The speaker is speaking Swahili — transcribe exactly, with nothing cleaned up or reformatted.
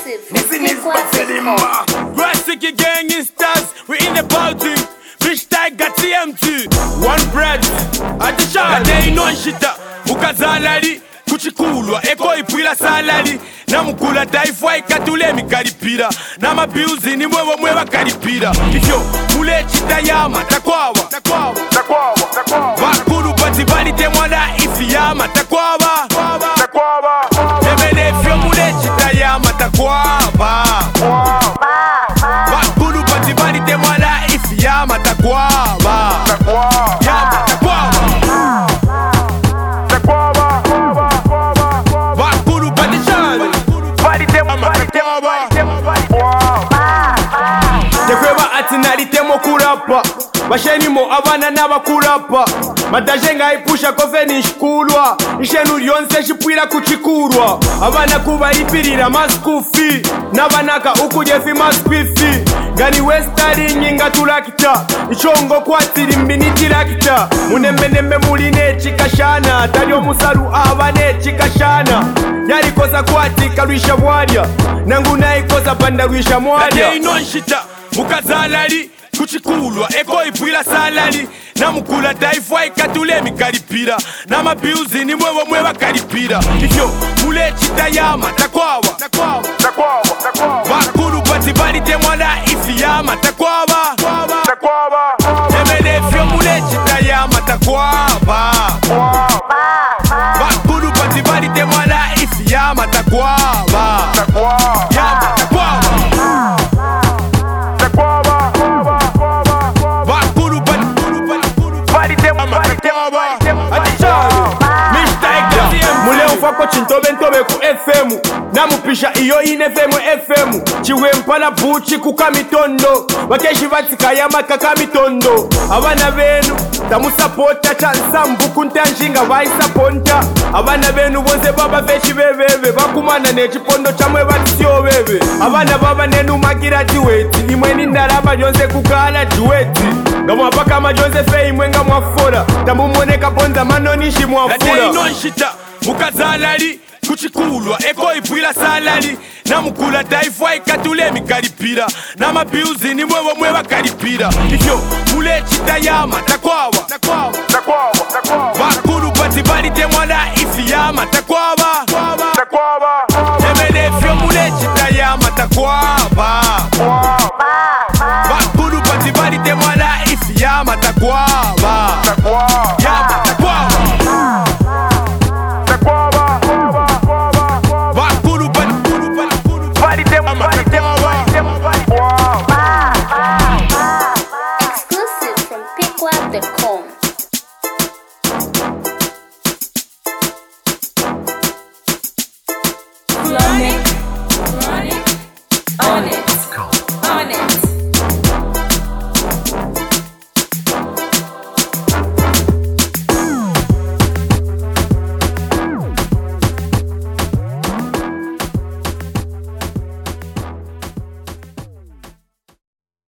Listen is Baselimba. Rasiki gang in stars, we in the party. Fish tiger T M T. One bread, atisha. They no shita. Mukazalali, kuchikulwa. Eko ipwila salali. Na mukula taifwa ikatule mikaripira. Na mabiuzi ni mwewa mwewa karipira. Ifyo, mule chita yama, takwawa. Takwawa, takwawa, takwawa. Wakulu pati bali temwana ifi yama, takwawa. Takwawa. Temene ifyo mule chita yama, takwawa. Wakulu pati bali temwana ifi yama, takwawa. Yama, takwawa. Wakulu pati chani. Bali temwana, takwawa. Tekweba ati nalitemo kurapa. Bashenimo abana n'abakurapa. Madaje ngayipusha kofe nishikulwa. Ishenu lyonse shipwira kuchikurwa. Abana kuba ipirira maskufi. Nabanaka ukujefi maskwifi. Gani westari nyinga tulakita. Ichongo kwatiri mbini tirakita. Munembe nembe muline chikashana. Talio musaru abane chikashana. Yari kosa kwati kaluisha mwadia. Nangu naikosa panda luisha mwadia. Ate inonshita mukazalali kuchikulwa. Eko ipwila salali. Na mukula taifwa ikatule mikaripira. Na mabiuzi ni mwewa mwewa karipira. Ifyo mule chita yama takwawa. Takwawa, takwawa, takwawa. Wakulu pati bali temwana ifi yama takwawa. Takwawa. Temene ifyo mule chita yama takwawa. Wakulu pati bali temwana ifi yama takwawa. Yama takwawa. Mule ufako chintobe ntobe ku F M. Namupisha iyo ine F M F M. Chiwe mpala buchi kukamitondo. Wakeshi vatika yama kakamitondo. Abana benu tamusapota chansambu kuntanshinga vaisaponta. Abana benu bonse baba vechi bebebe. Bakumana nechipondo chamwe vatisio bebe. Abana baba nenu magira jiweti. Imweni ndaraba jonse kukala jiweti. Gamwa paka majonse fe imwenga mwafora. Tamu moneka ponza manonishi mwafura. Late inonshita mukazalali kuchikulwa. Eko ipwila salali. Na mukula taifwa ikatule mikaripira. Na mabiuzi ni mwewa mwewa karipira. Ifyo mule chita yama takwawa. Takwawa, takwawa, takwawa. Wakulu pati bali temwana ifi yama takwawa. Takwawa.